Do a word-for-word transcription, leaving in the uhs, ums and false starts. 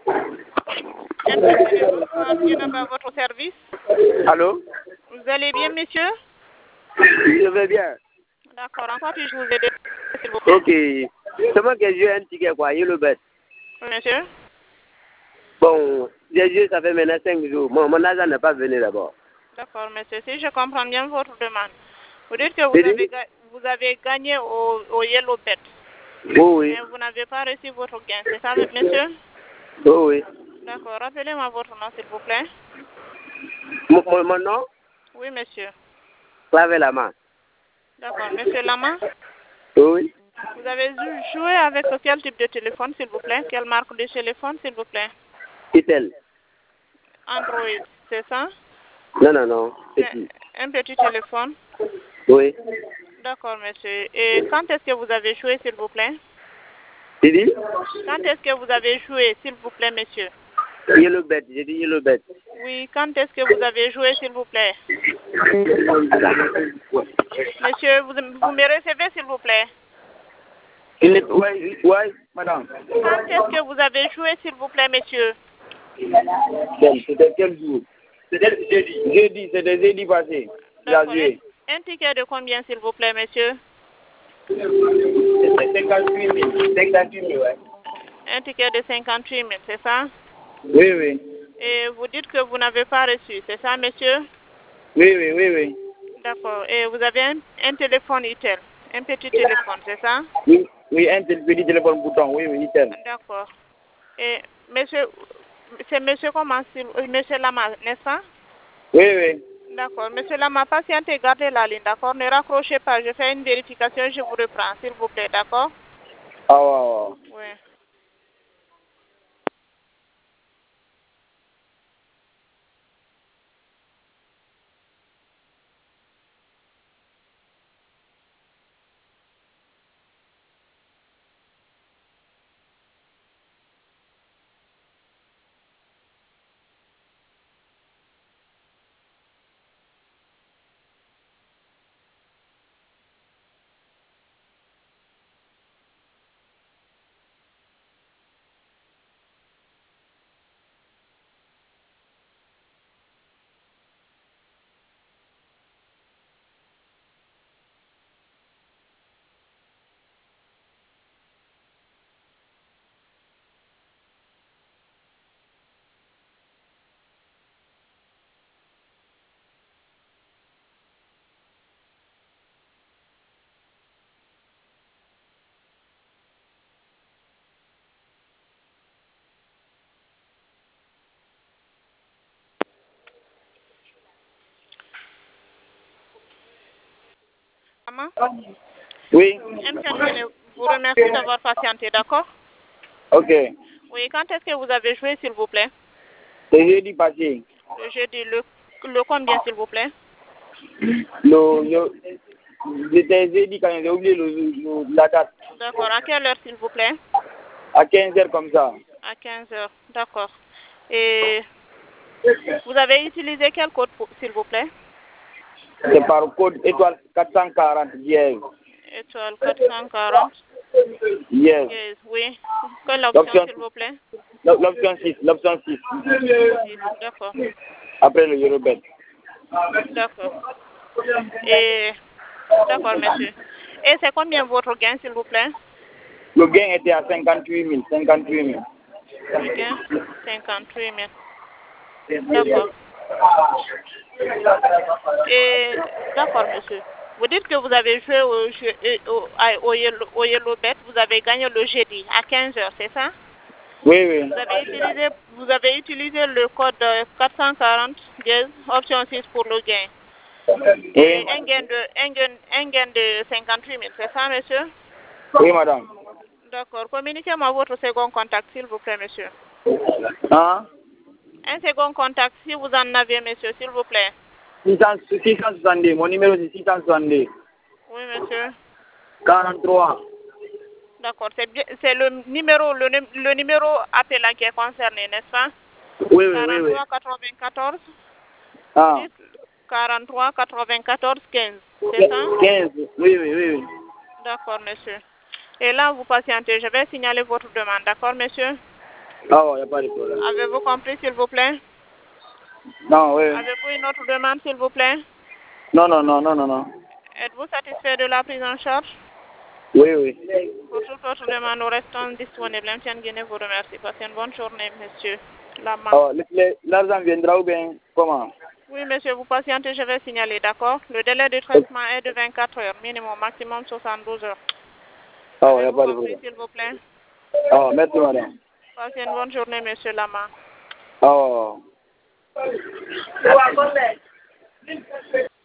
M P T de à votre service. Allô? Vous allez bien, monsieur? Je vais bien. D'accord. En quoi puis-je vous aider, s'il vous plaît? Ok. C'est moi qui ai joué un ticket, quoi. Yellow Bet. Oui, monsieur. Bon, j'ai joué, ça fait maintenant cinq jours. Mon, mon argent n'est pas venu d'abord. D'accord, monsieur. Si je comprends bien votre demande, vous dites que vous, C'est avez, dit? ga- vous avez gagné au, au Yellow Bet, Oh oui. mais vous n'avez pas reçu votre gain. C'est ça, monsieur? Oh oui. D'accord. Rappelez-moi votre nom, s'il vous plaît. Mon, mon, mon nom? Oui, monsieur. Clave la main. D'accord. Monsieur Lama, Oh oui. vous avez jou- joué avec quel type de téléphone, s'il vous plaît? Quelle marque de téléphone, s'il vous plaît? Itel. Android, c'est ça? Non, non, non. C'est Petit. un petit téléphone. Oui. D'accord, monsieur. Et quand est-ce que vous avez joué, s'il vous plaît? Tu dis? Quand est-ce que vous avez joué, s'il vous plaît, monsieur? Yellow Bet. J'ai dit Yellow Bet. Oui, quand est-ce que vous avez joué, s'il vous plaît? Monsieur, vous, vous me recevez, s'il vous plaît? Oui, oui, oui, madame. Quand est-ce que vous avez joué, s'il vous plaît, monsieur? Bon, c'était quel jour? C'était jeudi. Jeudi, c'était jeudi passé. Il a D'accord. joué. Un, un ticket de combien, s'il vous plaît, monsieur? C'était cinquante-huit mille. cinquante-huit mille, ouais. Un ticket de cinquante-huit mille, c'est ça? Oui, oui. Et vous dites que vous n'avez pas reçu, c'est ça, monsieur? Oui, oui, oui, oui. D'accord. Et vous avez un, un téléphone Itel, un petit téléphone, c'est ça? Oui, oui, un tel- petit téléphone bouton. Oui, oui, Itel. D'accord. Et monsieur, c'est monsieur comment, s'il- euh, monsieur Lama, n'est-ce pas? Oui, oui. D'accord. Monsieur Lama, patientez, gardez la ligne, d'accord? Ne raccrochez pas, je fais une vérification, je vous reprends, s'il vous plaît, d'accord? Ah, ouais, ouais. Oui. Lama, Oui. M T N vous remercie d'avoir patienté, d'accord? Ok. Oui, quand est-ce que vous avez joué, s'il vous plaît? C'est jeudi passé. Le jeudi, le, le combien, s'il vous plaît? Le, le, C'était jeudi quand j'ai oublié le, le- la date. D'accord. À quelle heure, s'il vous plaît? À quinze heures comme ça. À quinze heures. D'accord. Et vous avez utilisé quel code, pour- s'il vous plaît? C'est par code étoile quatre cent quarante hier. Étoile quatre cent quarante. Yes. Yes, oui. Quelle option, L'option s'il vous plaît? l'option six. L'option six. six. D'accord. Après le Eurobet. D'accord. Et d'accord, monsieur. Et c'est combien votre gain, s'il vous plaît? Le gain était à cinquante-huit mille. cinquante-huit mille. Le gain, cinquante-huit mille. D'accord. Et d'accord, monsieur. Vous dites que vous avez joué au, jeu- euh, au, à- au, yellow, au Yellow Bet, vous avez gagné le jeudi à quinze heures, c'est ça? Oui, oui. Vous avez utilisé, vous avez utilisé le code euh, quatre cent quarante dièse, option six pour le gain. Et Oui. un gain de, un gain, un gain de cinquante-huit mille, c'est ça, monsieur? Oui, madame. D'accord. Communiquez-moi votre second contact, s'il vous plaît, monsieur. Hein? Un second contact, si vous en avez, monsieur, s'il vous plaît. six cent soixante-deux. Mon numéro c'est six cent soixante-deux. Oui, monsieur. quarante-trois. D'accord. C'est bien, c'est le numéro, le, nu- le numéro appelant qui est concerné, n'est-ce pas? Oui, oui, oui, oui. quarante-trois quatre-vingt-quatorze. Vous Ah. dites quarante-trois quatre-vingt-quatorze quinze, c'est ça? quinze. Oui, oui, oui, oui. D'accord, monsieur. Et là, vous patientez. Je vais signaler votre demande. D'accord, monsieur? Ah, il n'y a pas de problème. Avez-vous compris, s'il vous plaît? Non, oui. Avez-vous une autre demande, s'il vous plaît? Non, non, non, non, non, non. Êtes-vous satisfait de la prise en charge? Oui, oui. Pour toute autre demande, nous restons disponibles. M T N Guinée vous remercie. Passez une bonne journée, monsieur Lama. Oh, l'argent viendra ou bien comment? Oui, monsieur, vous patientez, je vais signaler, d'accord? Le délai de traitement est de vingt-quatre heures, minimum, maximum soixante-douze heures. Oh, il n'y a Avez-vous pas de compris, problème. s'il vous plaît? Oh, merci, madame. Passez une bonne journée, monsieur Lama. Oh.